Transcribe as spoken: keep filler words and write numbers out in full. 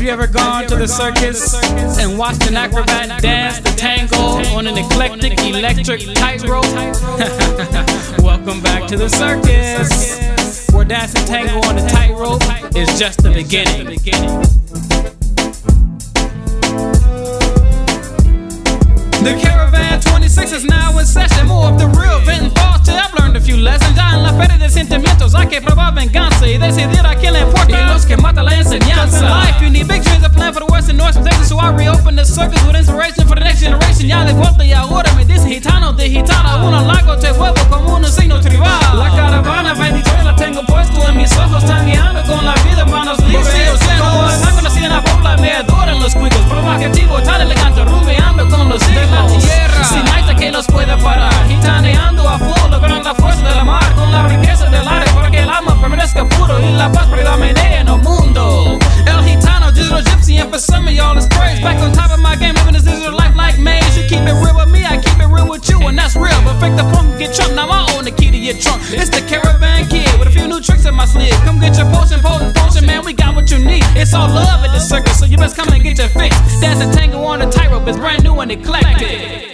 Have you ever gone to the circus and watched an acrobat dance the tango on an eclectic electric tightrope? Welcome back to the circus, where dancing tango on the tightrope is just the beginning. The Caravan twenty-six is now in session. More of the real venting thoughts. I've learned a few lessons. Ya en la feria de sentimientos hay que probar venganza y decidir a quién le importa y los que matan la enseñanza. In life you need big dreams, a plan for the worst in North Texas. So I reopen the circus with inspiration for the next generation. Ya de vuelta y ahora me dice gitano de gitana. Uno lago te vuelvo como un signo tribal. La caravana veintitrés la tengo puesto en mis ojos. Están guiando con la vida, manos libres. Como la conocida en la pobla, me adoran los cuicos. Provocativo, tan elegante, rubeando con los hijos. Sin aita que los pueda parar, gitaneando a full, logrando la fuerza de la mar, con la riqueza del aire, para que el alma permanezca puro y la paz predomine en el mundo. El gitano, digital gypsy, and for some of y'all it's praise. Back on top of my game, living this digital life like maze. You keep it real with me, I keep it real with you, and that's real. But fake the punk, get chunked, now I own the key to your trunk. It's the Caravan Kid with a few new tricks in my sleeve. Come get your potion, potent potion, man, we got what you need. It's all love at the circus, so you best come and get your fix. Dancing tango on the tightrope is brand new and eclectic.